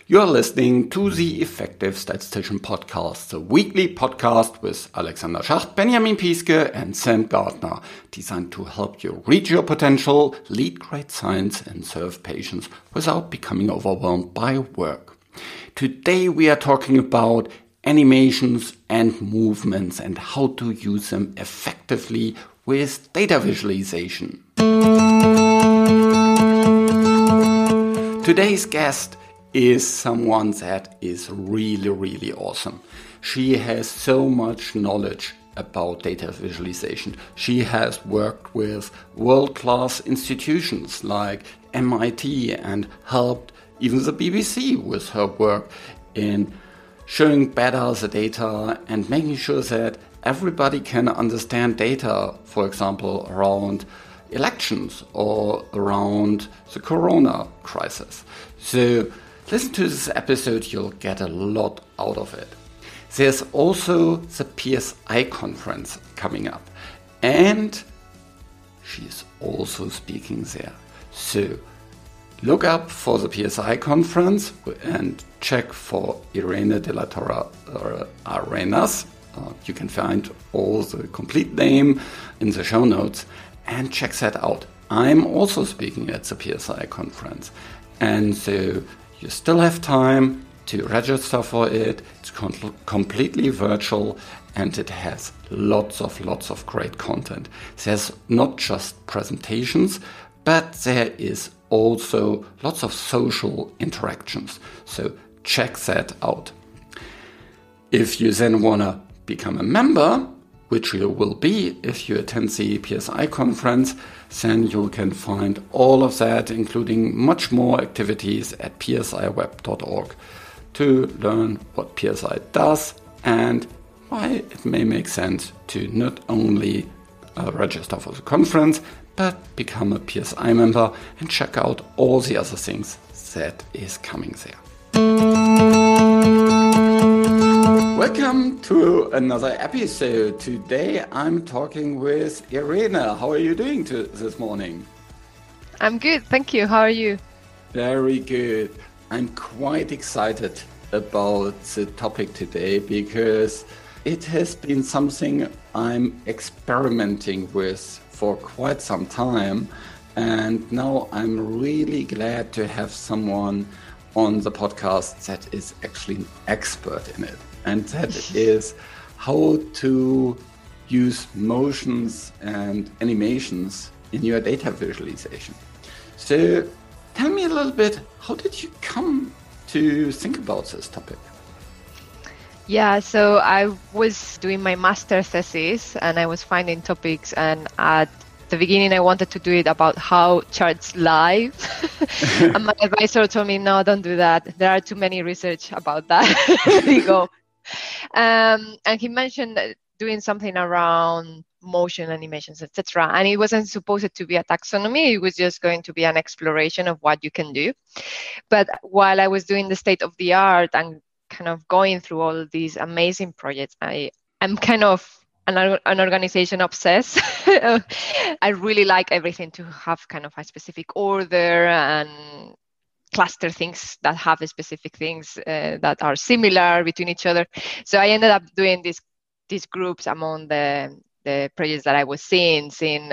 You're listening to the Effective Statistician Podcast, the weekly podcast with Alexander Schacht, Benjamin Piske, and Sam Gardner, designed to help you reach your potential, lead great science, and serve patients without becoming overwhelmed by work. Today we are talking about animations and movements and how to use them effectively with data visualization. Today's guest is someone that is really awesome. She has so much knowledge about data visualization. She has worked with world-class institutions like MIT and helped even the BBC with her work in showing better the data and making sure that everybody can understand data, for example, around elections or around the corona crisis. So listen to this episode, you'll get a lot out of it. There's also the PSI conference coming up, and she's also speaking there. So look up for the PSI conference and check for Irene de la Torre Arenas. You can find all the complete name in the show notes and check that out. I'm also speaking at the PSI conference, and so you still have time to register for it. It's completely virtual and it has lots of great content. There's not just presentations, but there is also lots of social interactions. So check that out. If you then want to become a member, which you will be if you attend the PSI conference, then you can find all of that, including much more activities at psiweb.org to learn what PSI does and why it may make sense to not only register for the conference, but become a PSI member and check out all the other things that is coming there. Welcome to another episode. Today I'm talking with Irene. How are you doing this morning? I'm good, thank you. How are you? Very good. I'm quite excited about the topic today because it has been something I'm experimenting with for quite some time, and now I'm really glad to have someone on the podcast that is actually an expert in it. And that is how to use motions and animations in your data visualization. So tell me a little bit, how did you come to think about this topic? Yeah, so I was doing my master thesis and I was finding topics, and at the beginning I wanted to do it about how charts lie. And my advisor told me, no, don't do that. There are too many research about that. Let it go. And he mentioned doing something around motion animations, etc. And it wasn't supposed to be a taxonomy. It was just going to be an exploration of what you can do. But while I was doing the state of the art and kind of going through all these amazing projects, I'm kind of an organization obsessed. I really like everything to have kind of a specific order and cluster things that have specific things that are similar between each other. So I ended up doing these groups among the projects that I was seeing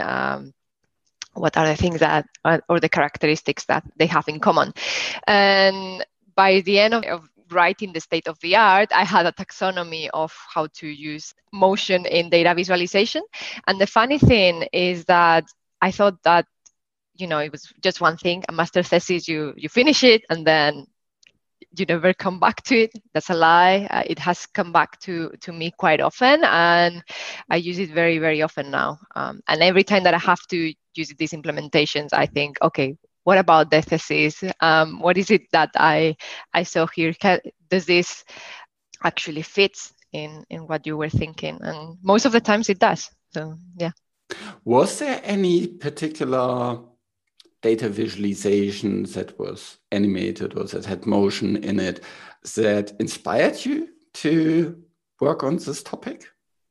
what are the things that or the characteristics that they have in common. And by the end of writing the state of the art, I had a taxonomy of how to use motion in data visualization. And the funny thing is that I thought that it was just one thing, a master thesis, you finish it and then you never come back to it. That's a lie. It has come back to me quite often, and I use it very often now. And every time that I have to use these implementations, I think, okay, what about the thesis? What is it that I saw here? Does this actually fit in what you were thinking? And most of the times it does. So, yeah. Was there any particular data visualization that was animated or that had motion in it that inspired you to work on this topic?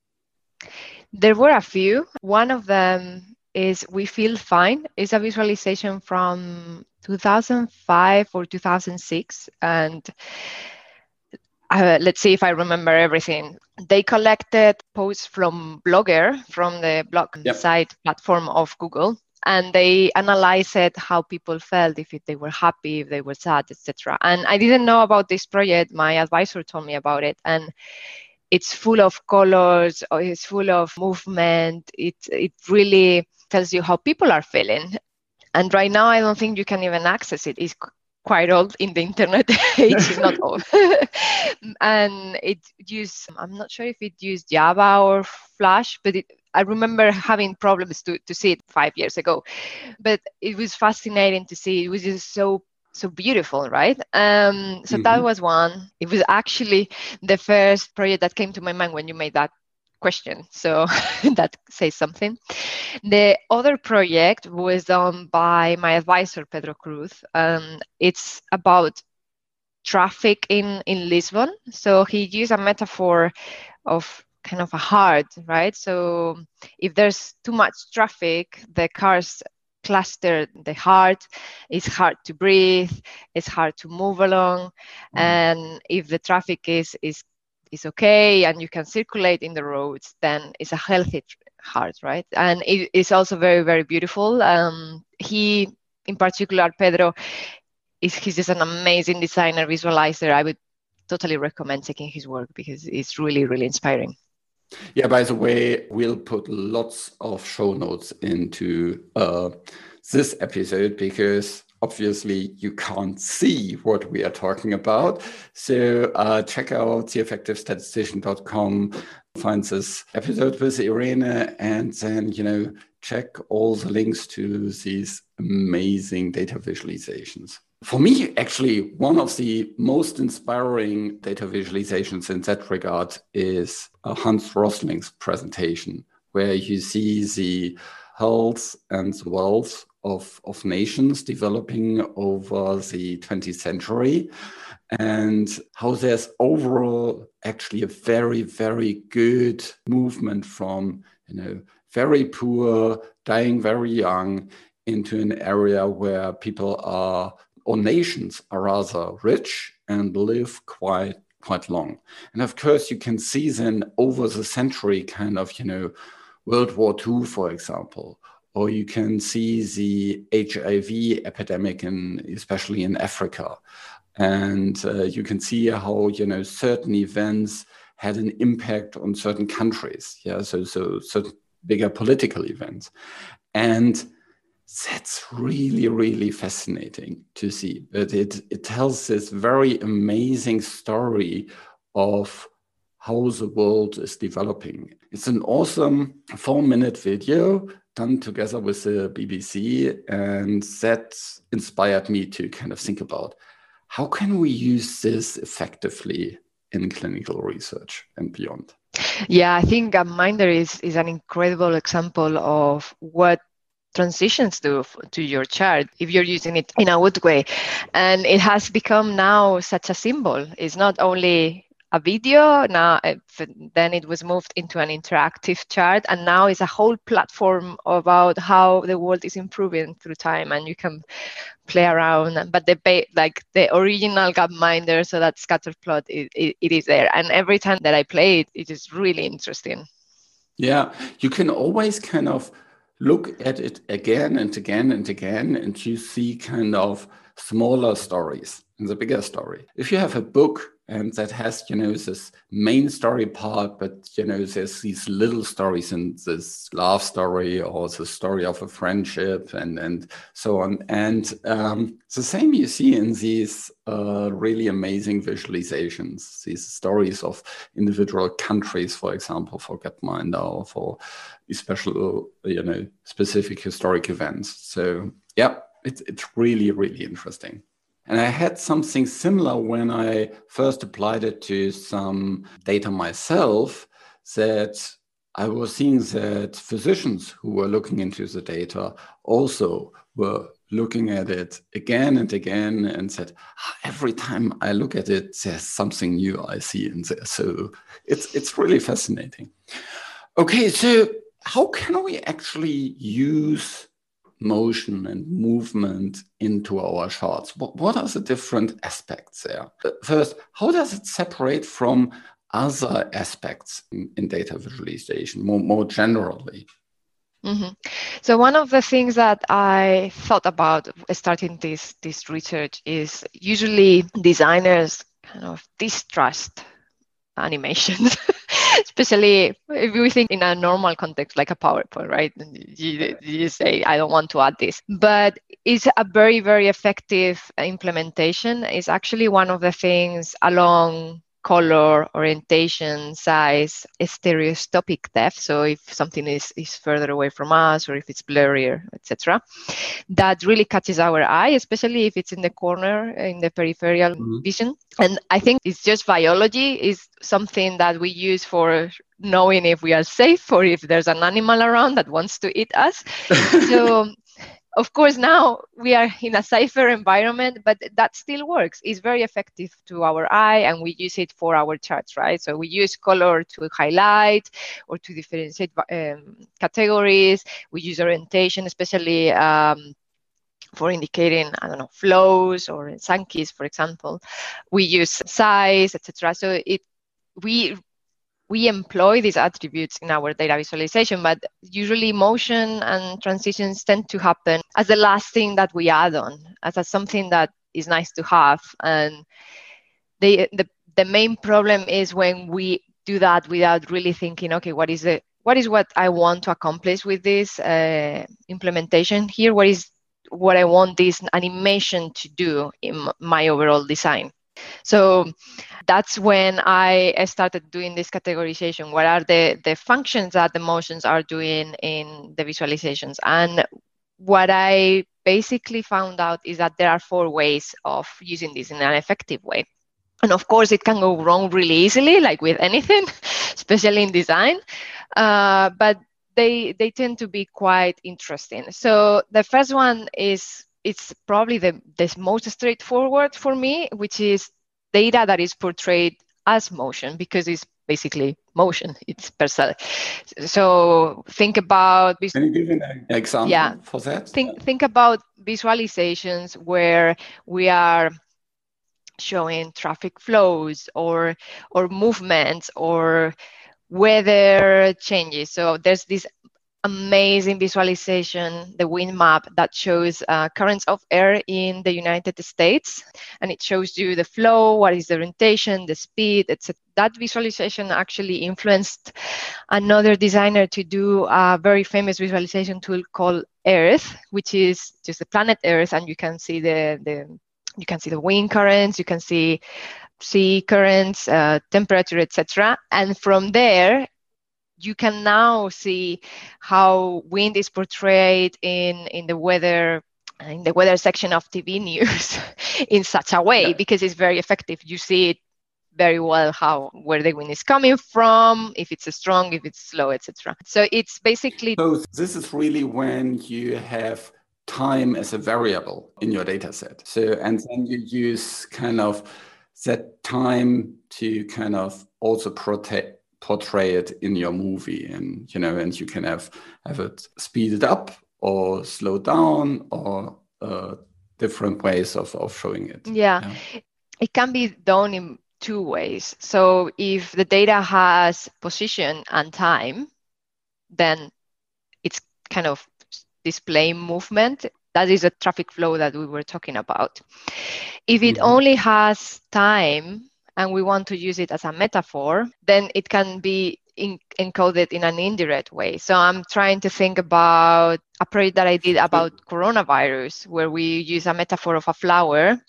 There were a few. One of them is We Feel Fine. It's a visualization from 2005 or 2006. And let's see if I remember everything. They collected posts from Blogger, from the blog site platform of Google, and they analyzed how people felt, if they were happy, if they were sad, etc. And I didn't know about this project. My advisor told me about it, and it's full of colors, it's full of movement. It really tells you how people are feeling. And right now, I don't think you can even access it. It's quite old in the internet age. It's not old. And it used, I'm not sure if it used Java or Flash, but I remember having problems to see it 5 years ago. But it was fascinating to see. It was just so beautiful, right? So that was one. It was actually the first project that came to my mind when you made that question. So that says something. The other project was done by my advisor, Pedro Cruz. It's about traffic in Lisbon. So he used a metaphor of kind of a heart, right? So if there's too much traffic, the cars cluster the heart, it's hard to breathe, it's hard to move along. And if the traffic is okay and you can circulate in the roads, then it's a healthy heart, right? And it is also very, very beautiful. He, in particular, Pedro, he's just an amazing designer, visualizer. I would totally recommend checking his work because it's really, really inspiring. Yeah, by the way, we'll put lots of show notes into this episode because obviously you can't see what we are talking about. So check out theeffectivestatistician.com, find this episode with Irene, and then, check all the links to these amazing data visualizations. For me, actually, one of the most inspiring data visualizations in that regard is Hans Rosling's presentation, where you see the health and the wealth of nations developing over the 20th century, and how there's overall actually a very, very good movement from, very poor, dying very young, into an area where people are, or nations are rather rich and live quite long. And of course, you can see then over the century kind of, World War II, for example, or you can see the HIV epidemic, especially in Africa. And you can see how, certain events had an impact on certain countries. Yeah, so certain bigger political events. And that's really, really fascinating to see. But it tells this very amazing story of how the world is developing. It's an awesome 4-minute video done together with the BBC. And that inspired me to kind of think about how can we use this effectively in clinical research and beyond. Yeah, I think Gapminder is an incredible example of what transitions to your chart if you're using it in a good way. And it has become now such a symbol. It's not only a video, now then it was moved into an interactive chart, and now it's a whole platform about how the world is improving through time, and you can play around. But the original Gapminder, so that scatter plot, it is there, and every time that I play it, it is really interesting. Yeah, you can always kind of look at it again and again and again, and you see kind of smaller stories in the bigger story. If you have a book and that has, this main story part, but, there's these little stories in this love story or the story of a friendship and so on. And the same you see in these really amazing visualizations, these stories of individual countries, for example, for Gapminder or for special, specific historic events. So yeah, it's really, really interesting. And I had something similar when I first applied it to some data myself, that I was seeing that physicians who were looking into the data also were looking at it again and again and said, every time I look at it, there's something new I see in there. So it's really fascinating. Okay, so how can we actually use motion and movement into our charts. What are the different aspects there? First, how does it separate from other aspects in data visualization more generally? Mm-hmm. So one of the things that I thought about starting this research is usually designers kind of distrust animations, especially if we think in a normal context like a PowerPoint, right? You say, I don't want to add this. But it's a very, very effective implementation. It's actually one of the things along color, orientation, size, stereoscopic depth. So if something is further away from us or if it's blurrier, etc., that really catches our eye, especially if it's in the corner, in the peripheral vision. And I think it's just biology is something that we use for knowing if we are safe or if there's an animal around that wants to eat us. So of course, now we are in a safer environment, but that still works. It's very effective to our eye, and we use it for our charts, right? So we use color to highlight or to differentiate categories. We use orientation, especially for indicating, I don't know, flows or Sankey's, for example. We use size, etc. So we employ these attributes in our data visualization, but usually motion and transitions tend to happen as the last thing that we add on, as something that is nice to have. And the main problem is when we do that without really thinking, okay, what is what I want to accomplish with this implementation here? What I want this animation to do in my overall design? So that's when I started doing this categorization. What are the functions that the motions are doing in the visualizations? And what I basically found out is that there are 4 ways of using this in an effective way. And of course, it can go wrong really easily, like with anything, especially in design. But they tend to be quite interesting. So the first one is, it's probably the most straightforward for me, which is data that is portrayed as motion, because it's basically motion. It's per se. So think about... Can you give an example for that? Think about visualizations where we are showing traffic flows or movements or weather changes. So there's this amazing visualization, the wind map, that shows currents of air in the United States, and it shows you the flow, what is the orientation, the speed, etc. That visualization actually influenced another designer to do a very famous visualization tool called Earth, which is just the planet Earth, and you can see the wind currents, you can see sea currents, temperature, etc. And from there, you can now see how wind is portrayed in the weather section of TV news in such a way, because it's very effective. You see it very well where the wind is coming from, if it's strong, if it's slow, etc. So it's basically... So this is really when you have time as a variable in your data set. So, and then you use kind of that time to kind of also portray it in your movie, and and you can have it speeded up or slowed down or different ways of showing it. Yeah. It can be done in 2 ways. So if the data has position and time, then it's kind of display movement. That is a traffic flow that we were talking about. If it only has time and we want to use it as a metaphor, then it can be encoded in an indirect way. So I'm trying to think about a project that I did about coronavirus, where we use a metaphor of a flower,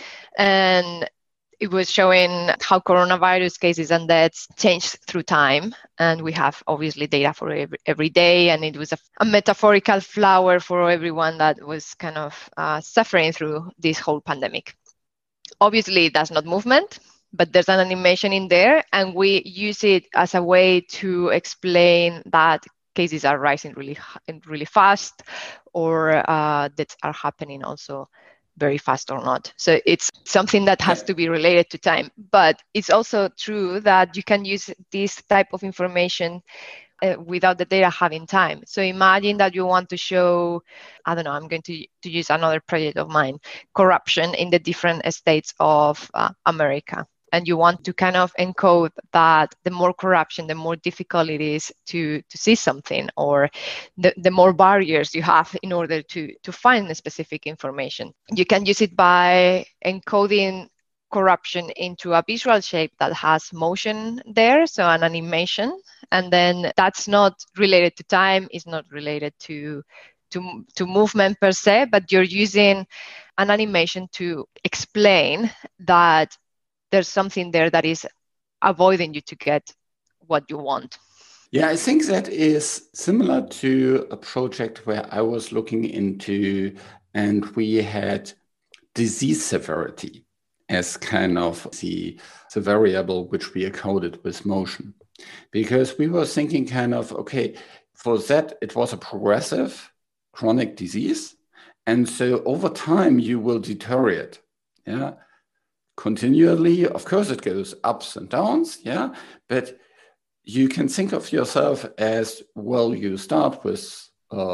and it was showing how coronavirus cases and deaths changed through time. And we have obviously data for every day. And it was a metaphorical flower for everyone that was kind of suffering through this whole pandemic. Obviously, that's not movement, but there's an animation in there. And we use it as a way to explain that cases are rising really fast, or that are happening also very fast or not. So it's something that has to be related to time. But it's also true that you can use this type of information without the data having time. So imagine that you want to show, I don't know, I'm going to use another project of mine, corruption in the different states of America. And you want to kind of encode that the more corruption, the more difficult it is to see something, or the more barriers you have in order to find the specific information. You can use it by encoding corruption into a visual shape that has motion there, so an animation. And then that's not related to time, it's not related to movement per se, but you're using an animation to explain that there's something there that is avoiding you to get what you want. Yeah, I think that is similar to a project where I was looking into, and we had disease severity as kind of the variable which we encoded with motion. Because we were thinking kind of, okay, for that, it was a progressive chronic disease. And so over time, you will deteriorate. Yeah. Continually, of course, it goes ups and downs. Yeah. But you can think of yourself as, well, you start with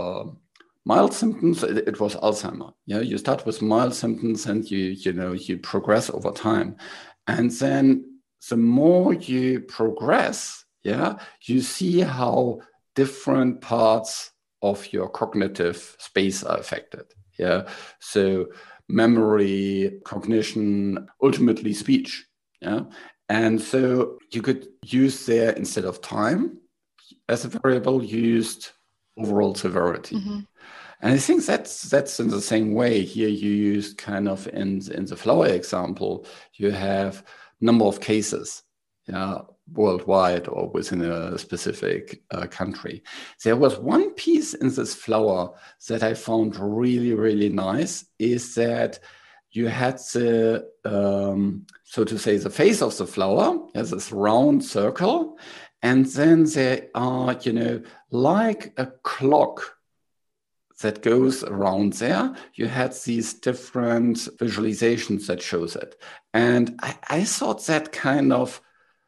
mild symptoms. It was Alzheimer. Yeah. You start with mild symptoms and you progress over time. And then the more you progress, yeah, you see how different parts of your cognitive space are affected. Yeah. So memory, cognition, ultimately speech. Yeah. And so you could use there, instead of time as a variable, used overall severity. Mm-hmm. And I think that's in the same way here. You used kind of in the flower example, you have number of cases, yeah, worldwide or within a specific country. There was one piece in this flower that I found really, really nice, is that you had the, so to say, the face of the flower as this round circle. And then there are, like a clock that goes around there. You had these different visualizations that shows it. And I thought that kind of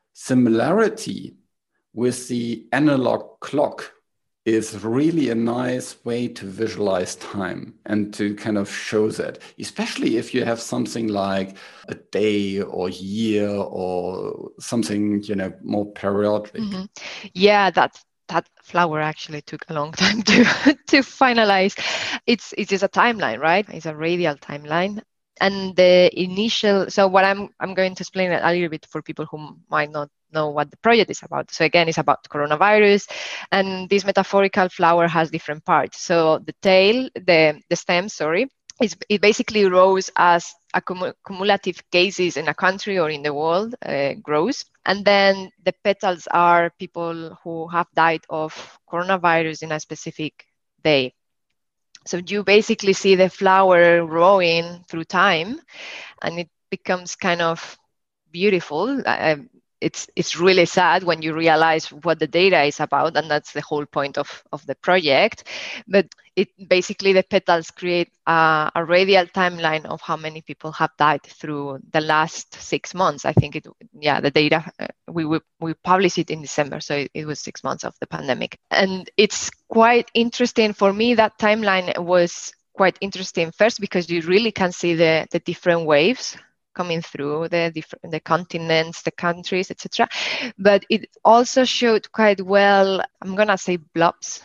similarity with the analog clock is really a nice way to visualize time and to kind of show that, especially if you have something like a day or year or something, more periodic. Mm-hmm. Yeah, that flower actually took a long time to finalize. It's just a timeline, right? It's a radial timeline. And the initial, so what I'm going to explain a little bit for people who might not know what the project is about. So again, it's about coronavirus, and this metaphorical flower has different parts. So the tail, the stem, it basically grows as cumulative cases in a country or in the world grows. And then the petals are people who have died of coronavirus in a specific day. So you basically see the flower growing through time, and it becomes kind of beautiful. It's really sad when you realize what the data is about, and that's the whole point of the project. But it basically, the petals create a radial timeline of how many people have died through the last 6 months. I think the data, we published it in December, so it was 6 months of the pandemic. And it's quite interesting for me. That timeline was quite interesting first because you really can see the different waves coming through the continents, the countries, etc. But it also showed quite well, I'm gonna say blobs.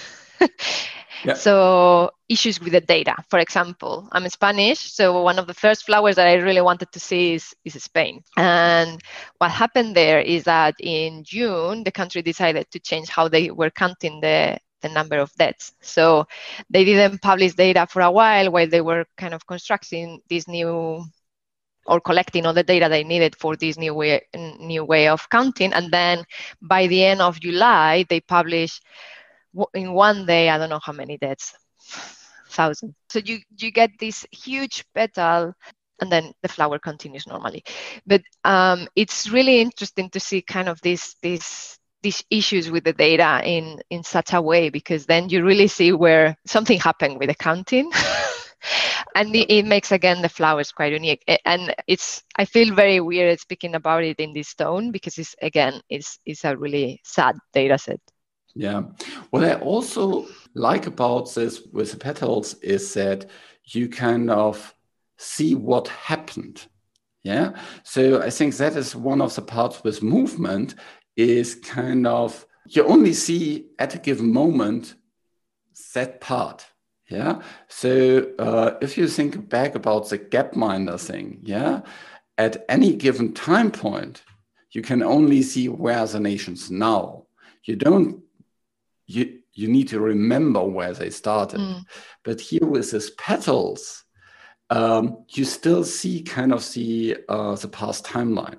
Yeah. So issues with the data. For example, I'm Spanish, so one of the first flowers that I really wanted to see is Spain. And what happened there is that in June, the country decided to change how they were counting the number of deaths. So they didn't publish data for a while they were kind of constructing this new, or collecting all the data they needed for this new way of counting. And then by the end of July, they published in one day, I don't know how many deaths, 1,000. So you get this huge petal, and then the flower continues normally. But it's really interesting to see kind of these issues with the data in such a way, because then you really see where something happened with the counting. And it makes, again, the flowers quite unique. And I feel very weird speaking about it in this tone, because it's a really sad data set. Yeah. What I also like about this with the petals is that you kind of see what happened. Yeah. So I think that is one of the parts with movement is kind of you only see at a given moment that part. Yeah. So if you think back about the Gapminder thing, yeah, at any given time point, you can only see where the nation's now. You don't you need to remember where they started. But here with these petals, you still see kind of the past timeline,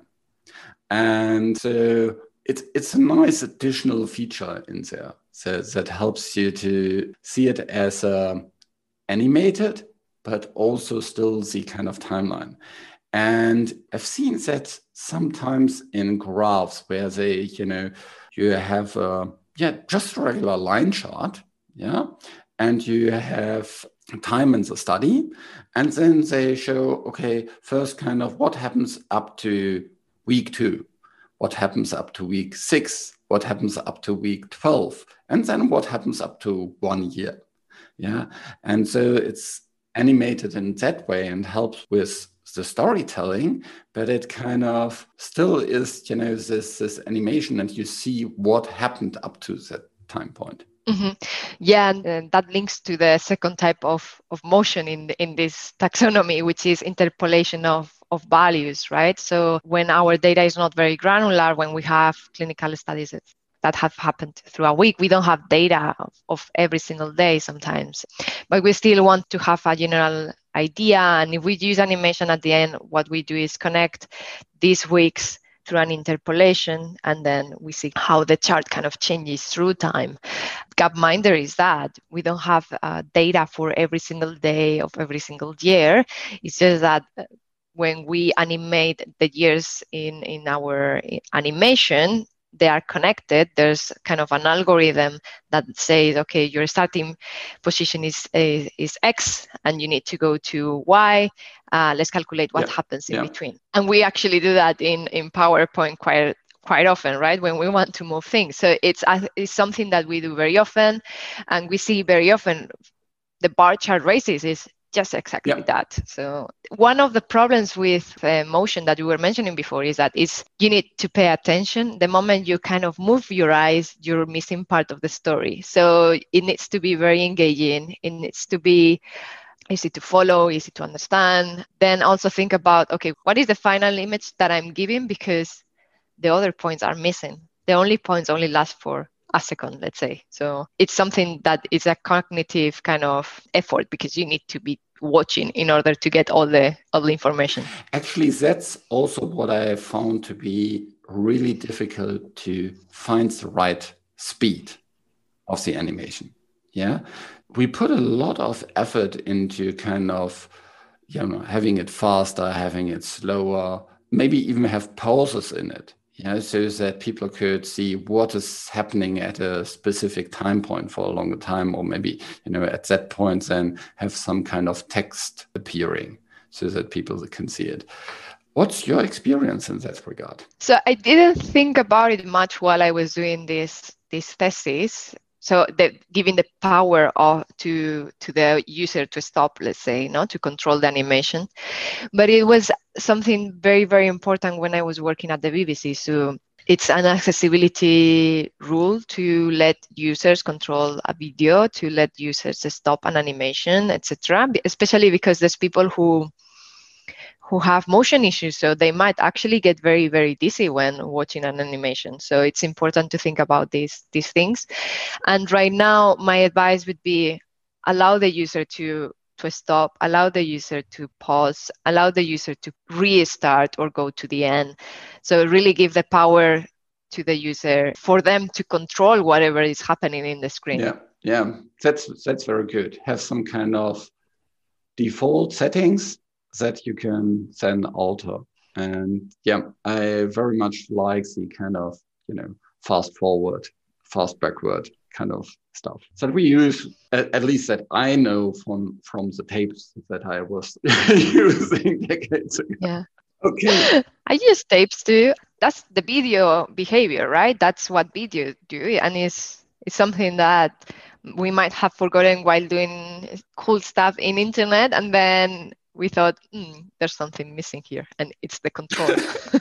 and so it's a nice additional feature in there that helps you to see it as animated, but also still the kind of timeline. And I've seen that sometimes in graphs where they, you have just a regular line chart, yeah, and you have time in the study, and then they show, okay, first kind of what happens up to week 2, what happens up to week 6, what happens up to week 12, and then what happens up to 1 year. Yeah. And so it's animated in that way and helps with the storytelling, but it kind of still is, this animation, and you see what happened up to that time point. Mm-hmm. Yeah, and that links to the second type of motion in this taxonomy, which is interpolation of values, right? So when our data is not very granular, when we have clinical studies that have happened through a week, we don't have data of every single day sometimes, but we still want to have a general idea. And if we use animation at the end, what we do is connect these weeks through an interpolation, and then we see how the chart kind of changes through time. Gapminder is that we don't have data for every single day of every single year. It's just that when we animate the years in our animation, they are connected. There's kind of an algorithm that says, okay, your starting position is X and you need to go to Y. Let's calculate what happens in between. And we actually do that in PowerPoint quite often, right? When we want to move things. So it's something that we do very often, and we see very often the bar chart races is just exactly that. So one of the problems with motion that you were mentioning before is that you need to pay attention. The moment you kind of move your eyes, you're missing part of the story. So it needs to be very engaging. It needs to be easy to follow, easy to understand. Then also think about, okay, what is the final image that I'm giving? Because the other points are missing. The only points only last for a second, let's say. So it's something that is a cognitive kind of effort, because you need to be watching in order to get all the information. Actually, that's also what I found to be really difficult, to find the right speed of the animation. Yeah. We put a lot of effort into kind of, having it faster, having it slower, maybe even have pauses in it. Yeah, so that people could see what is happening at a specific time point for a longer time, or maybe, at that point then have some kind of text appearing so that people can see it. What's your experience in that regard? So I didn't think about it much while I was doing this thesis. So giving the power to the user to stop, let's say, to control the animation. But it was something very, very important when I was working at the BBC. So it's an accessibility rule to let users control a video, to let users stop an animation, etc. Especially because there's people who have motion issues, so they might actually get very, very dizzy when watching an animation. So it's important to think about these things. And right now, my advice would be allow the user to stop, allow the user to pause, allow the user to restart or go to the end. So really give the power to the user for them to control whatever is happening in the screen. Yeah, that's very good. Have some kind of default settings that you can then alter. And I very much like the kind of, fast forward, fast backward kind of stuff that we use, at least that I know from the tapes that I was using decades ago. Yeah. Okay. I use tapes too. That's the video behavior, right? That's what video do. And It's something that we might have forgotten while doing cool stuff in internet, and then we thought, there's something missing here, and it's the control.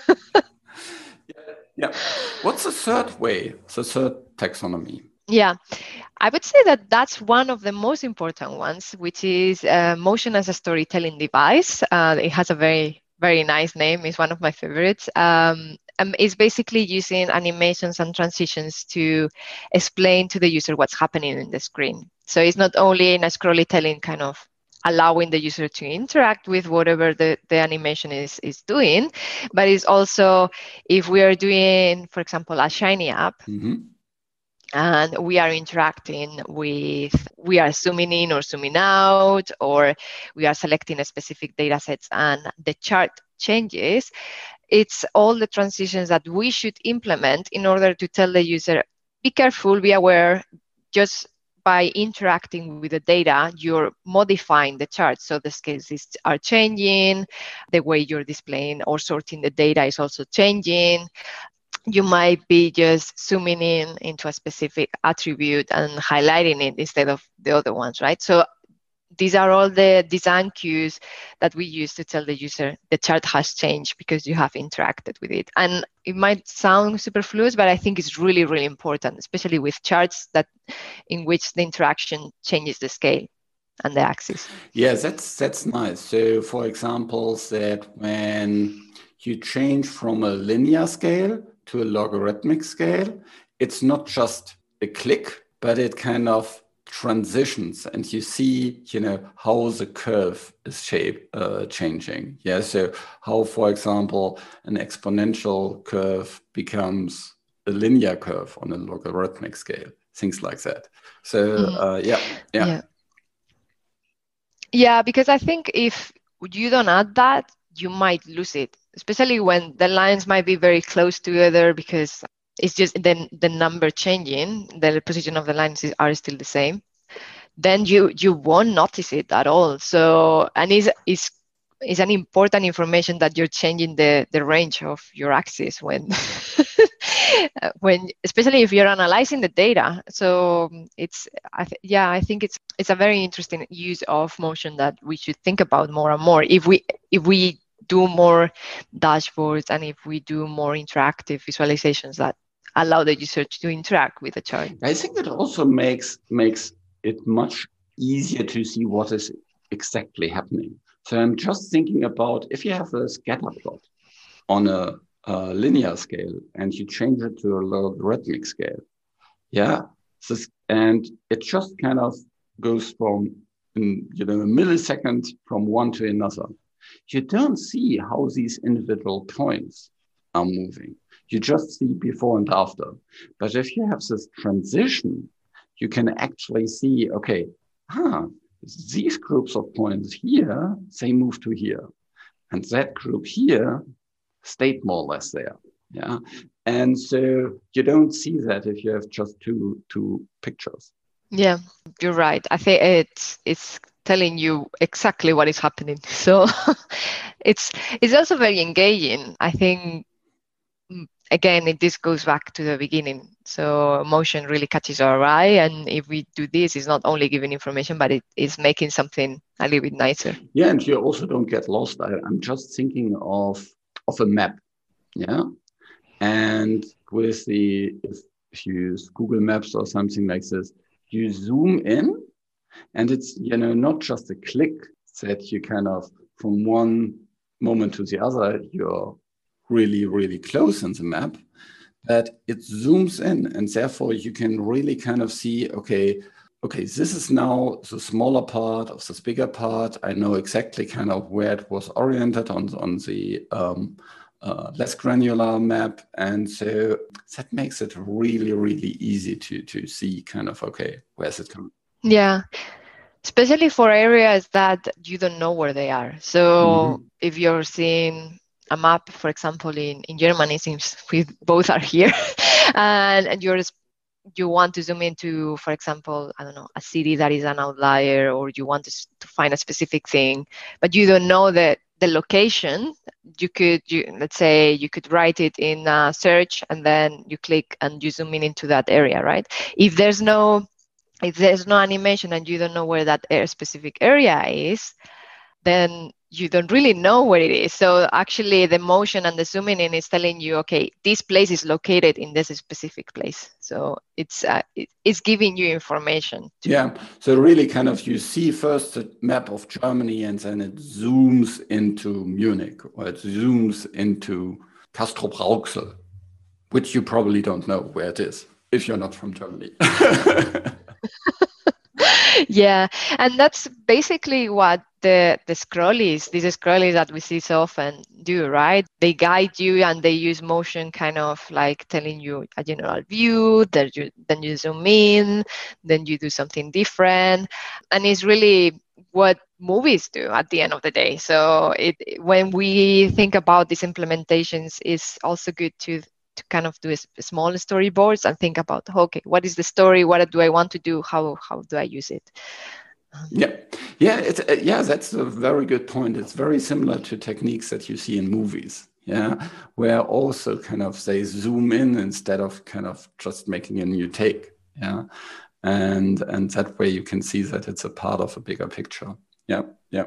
Yeah. What's the third way, the third taxonomy? Yeah, I would say that that's one of the most important ones, which is motion as a storytelling device. It has a very, very nice name. It's one of my favorites. It's basically using animations and transitions to explain to the user what's happening in the screen. So it's not only in a scrolly telling kind of allowing the user to interact with whatever the animation is doing, but it's also if we are doing, for example, a Shiny app, and we are interacting with, we are zooming in or zooming out, or we are selecting a specific data sets and the chart changes, it's all the transitions that we should implement in order to tell the user, be careful, be aware, just by interacting with the data, you're modifying the chart. So the scales are changing, the way you're displaying or sorting the data is also changing. You might be just zooming in into a specific attribute and highlighting it instead of the other ones, right? So these are all the design cues that we use to tell the user the chart has changed because you have interacted with it. And it might sound superfluous, but I think it's really, really important, especially with charts that in which the interaction changes the scale and the axis. Yeah, that's nice. So for example, that when you change from a linear scale to a logarithmic scale, it's not just a click, but it kind of transitions, and you see, how the curve is changing. Yeah, so how, for example, an exponential curve becomes a linear curve on a logarithmic scale, things like that. So yeah, because I think if you don't add that, you might lose it, especially when the lines might be very close together because it's just the number changing, the position of the lines are still the same. Then you won't notice it at all. So, and it's an important information that you're changing the range of your axis when especially if you're analyzing the data. So I think it's a very interesting use of motion that we should think about more and more if we do more dashboards and if we do more interactive visualizations that allow the user to interact with the chart. I think it also makes it much easier to see what is exactly happening. So I'm just thinking about if you have a scatter plot on a linear scale and you change it to a logarithmic scale, and it just kind of goes from a millisecond from one to another. You don't see how these individual points are moving. You just see before and after. But if you have this transition, you can actually see, okay, these groups of points here, they move to here. And that group here stayed more or less there. Yeah. And so you don't see that if you have just two pictures. Yeah, you're right. I think it's telling you exactly what is happening. So it's also very engaging. I think, again, this goes back to the beginning. So motion really catches our eye. And if we do this, it's not only giving information, but it is making something a little bit nicer. Yeah, and you also don't get lost. I'm just thinking of a map. Yeah. And with if you use Google Maps or something like this, you zoom in and it's, not just a click that you kind of from one moment to the other, you're really, really close in the map, but it zooms in and therefore you can really kind of see, okay, this is now the smaller part of this bigger part. I know exactly kind of where it was oriented on the less granular map. And so that makes it really, really easy to see kind of, okay, where's it coming? Yeah, especially for areas that you don't know where they are. So if you're seeing a map, for example, in Germany, since we both are here, and you want to zoom into, for example, I don't know, a city that is an outlier, or you want to find a specific thing, but you don't know the the location, let's say you could write it in a search, and then you click and you zoom in into that area, right? If there's no animation and you don't know where that specific area is, then you don't really know where it is. So actually the motion and the zooming in is telling you, okay, this place is located in this specific place. So it's giving you information. Yeah. So really kind of you see first the map of Germany and then it zooms into Munich or it zooms into Castrop-Rauxel, which you probably don't know where it is if you're not from Germany. Yeah, and that's basically what the scrollies, these scrollies that we see so often do, right? They guide you and they use motion kind of like telling you a general view, then you zoom in, then you do something different. And it's really what movies do at the end of the day. So when we think about these implementations, it's also good to kind of do small storyboards and think about, okay, what is the story? What do I want to do? How do I use it? Yeah, that's a very good point. It's very similar to techniques that you see in movies, where also kind of they zoom in instead of kind of just making a new take, and that way you can see that it's a part of a bigger picture. Yeah.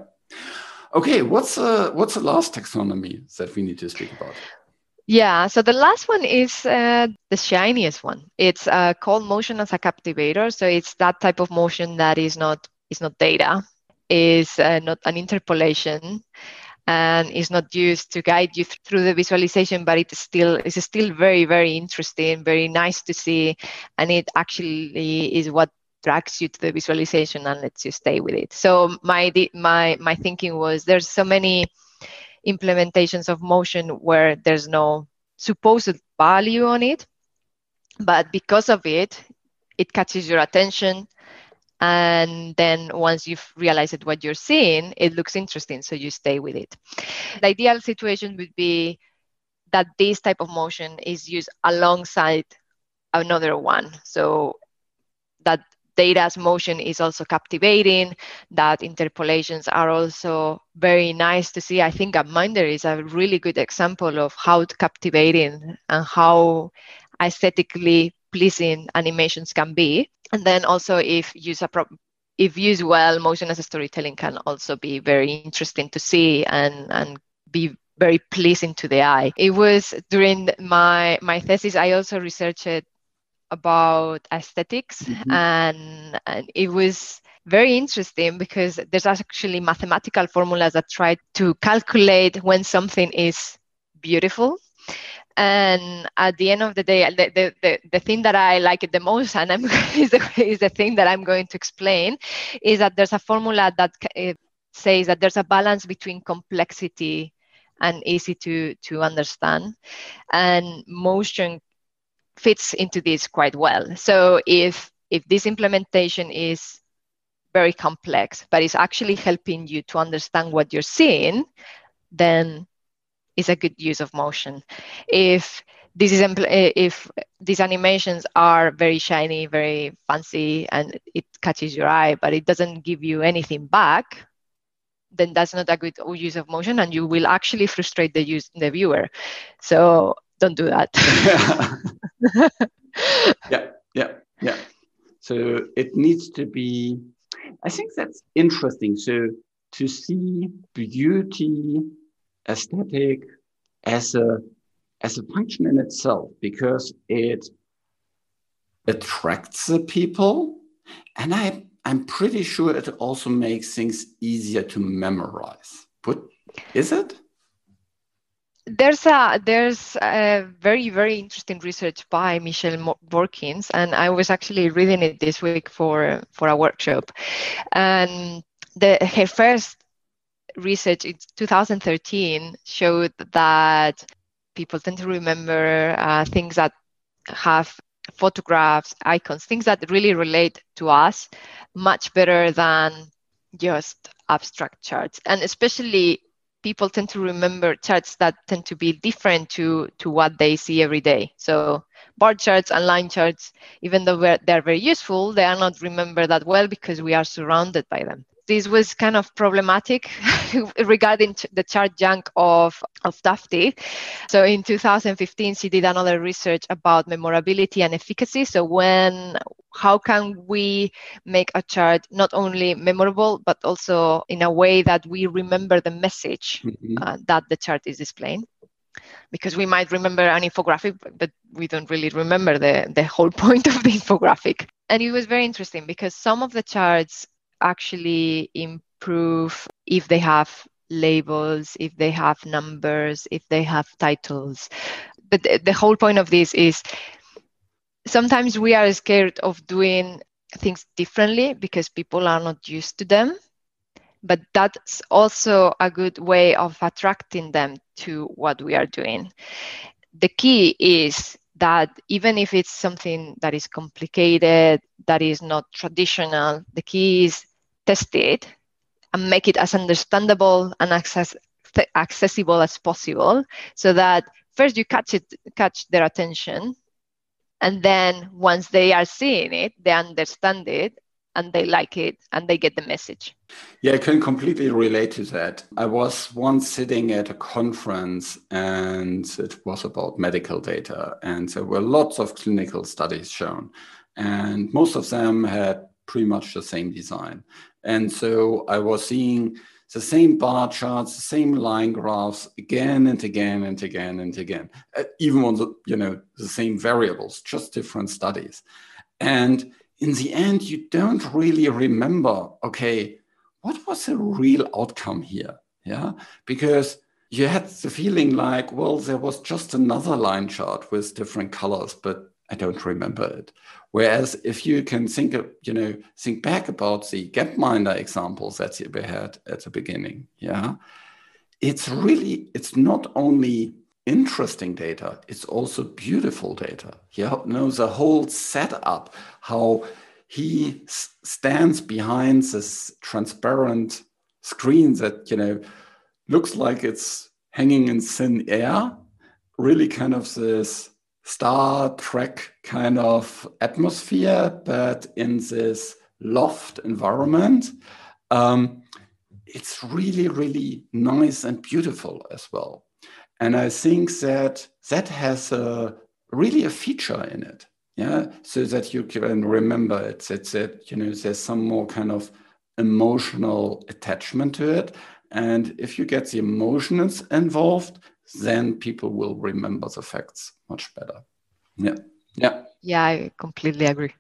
Okay, what's the last taxonomy that we need to speak about? Yeah, so the last one is the shiniest one. It's called motion as a captivator. So it's that type of motion that is not data, is not an interpolation, and is not used to guide you through the visualization, but it's still very, very interesting, very nice to see, and it actually is what drags you to the visualization and lets you stay with it. So my thinking was, there's so many implementations of motion where there's no supposed value on it, but because of it catches your attention, and then once you've realized what you're seeing, it looks interesting, so you stay with it. The ideal situation would be that this type of motion is used alongside another one, so that data's motion is also captivating, that interpolations are also very nice to see. I think Gapminder is a really good example of how captivating and how aesthetically pleasing animations can be. And then also if used well, motion as a storytelling can also be very interesting to see and be very pleasing to the eye. It was during my thesis, I also researched about aesthetics, and it was very interesting because there's actually mathematical formulas that try to calculate when something is beautiful. And at the end of the day, the thing that I like the most, and is the thing that I'm going to explain, is that there's a formula that says that there's a balance between complexity and easy to understand, and motion fits into this quite well. So if this implementation is very complex, but it's actually helping you to understand what you're seeing, then it's a good use of motion. If these animations are very shiny, very fancy, and it catches your eye, but it doesn't give you anything back, then that's not a good use of motion, and you will actually frustrate the viewer. So don't do that. Yeah. So it needs to be, I think that's interesting. So to see beauty, aesthetic as a function in itself, because it attracts the people, and I'm pretty sure it also makes things easier to memorize. But is it? There's a very, very interesting research by Michelle Borkins, and I was actually reading it this week for a workshop. And her first research in 2013 showed that people tend to remember things that have photographs, icons, things that really relate to us much better than just abstract charts. And especially people tend to remember charts that tend to be different to what they see every day. So bar charts and line charts, even though they're very useful, they are not remembered that well because we are surrounded by them. this was kind of problematic regarding the chart junk of Tufte. So in 2015, she did another research about memorability and efficacy. So how can we make a chart not only memorable, but also in a way that we remember the message that the chart is displaying? Because we might remember an infographic, but we don't really remember the whole point of the infographic. And it was very interesting because some of the charts actually improve if they have labels, if they have numbers, if they have titles. But the whole point of this is sometimes we are scared of doing things differently because people are not used to them. But that's also a good way of attracting them to what we are doing. The key is that even if it's something that is complicated, that is not traditional, the key is test it and make it as understandable and accessible as possible, so that first you catch their attention, and then once they are seeing it, they understand it, and they like it, and they get the message. Yeah, I can completely relate to that. I was once sitting at a conference, and it was about medical data, and there were lots of clinical studies shown, and most of them had pretty much the same design. And so I was seeing the same bar charts, the same line graphs again and again and again and again, even on the same variables, just different studies. And in the end, you don't really remember, okay, what was the real outcome here? Yeah, because you had the feeling like, well, there was just another line chart with different colors, but I don't remember it. Whereas if you can think back about the Gapminder examples that we had at the beginning, yeah, it's not only interesting data, it's also beautiful data. The whole setup, how he stands behind this transparent screen that looks like it's hanging in thin air, really kind of this Star Trek kind of atmosphere, but in this loft environment. It's really, really nice and beautiful as well. And I think that has really a feature in it, yeah, so that you can remember it, that there's some more kind of emotional attachment to it. And if you get the emotions involved, then people will remember the facts much better. Yeah, I completely agree.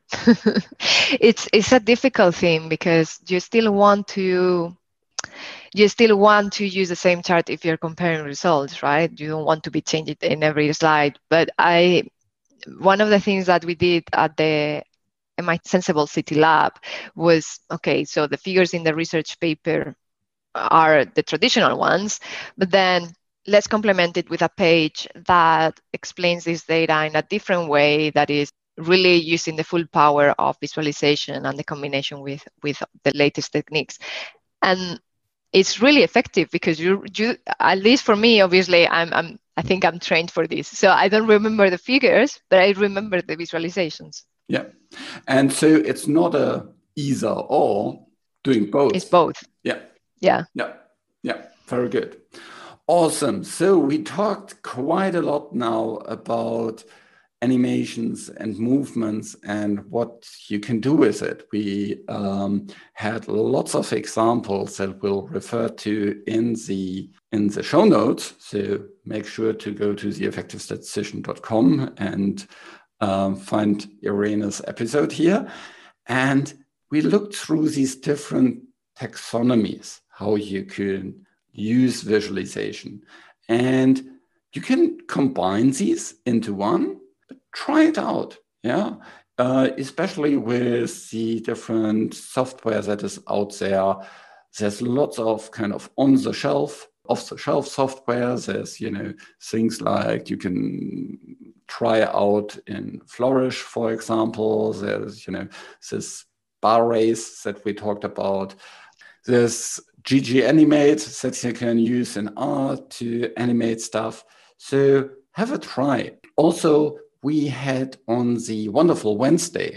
It's a difficult thing because you still want to use the same chart if you're comparing results, right? You don't want to be changing it in every slide. But one of the things that we did at the MIT Sensible City Lab was, okay, so the figures in the research paper are the traditional ones, but then let's complement it with a page that explains this data in a different way that is really using the full power of visualization and the combination with the latest techniques. And it's really effective because you at least for me, obviously, I think I'm trained for this. So I don't remember the figures, but I remember the visualizations. Yeah. And so it's not a either or, doing both. It's both. Yeah. Very good. Awesome. So we talked quite a lot now about animations and movements and what you can do with it. We had lots of examples that we'll refer to in the show notes. So make sure to go to theeffectivestatistician.com and find Irene's episode here. And we looked through these different taxonomies, how you can use visualization. And you can combine these into one, but try it out, yeah? Especially with the different software that is out there. There's lots of kind of off-the-shelf software. There's, things like you can try out in Flourish, for example. There's, this bar race that we talked about. There's GGAnimate that you can use in art to animate stuff. So have a try. Also, we had on the Wonderful Wednesday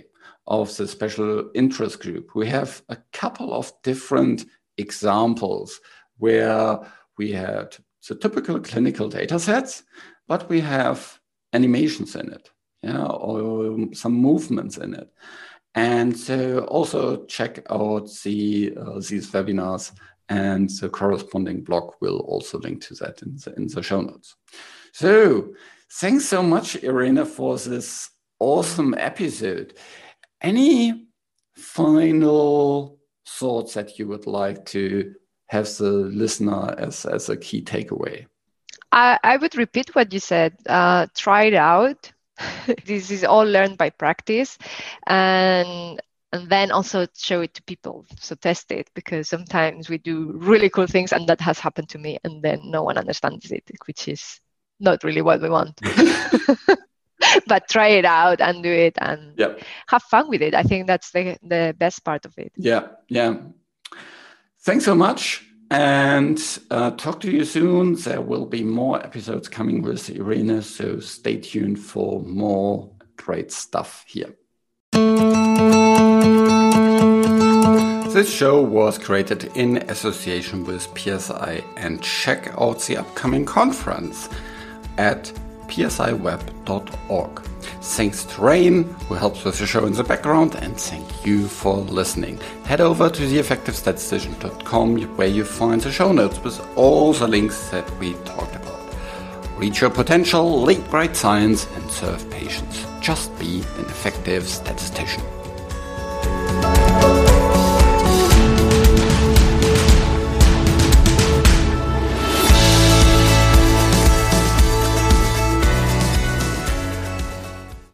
of the special interest group, we have a couple of different examples where we had the typical clinical data sets, but we have animations in it, or some movements in it. And so also check out these webinars, and the corresponding blog will also link to that in the show notes. So thanks so much, Irene, for this awesome episode. Any final thoughts that you would like to have the listener as a key takeaway? I would repeat what you said. Try it out. This is all learned by practice, and then also show it to people. So test it, because sometimes we do really cool things, and that has happened to me, and then no one understands it, which is not really what we want. But try it out and do it, and have fun with it. I think that's the best part of it. Yeah. Thanks so much. And talk to you soon. There will be more episodes coming with Irene, so stay tuned for more great stuff here. This show was created in association with PSI, and check out the upcoming conference at psiweb.org. Thanks to Rain, who helps with the show in the background, and thank you for listening. Head over to theeffectivestatistician.com, where you find the show notes with all the links that we talked about. Reach your potential, lead great science, and serve patients. Just be an effective statistician.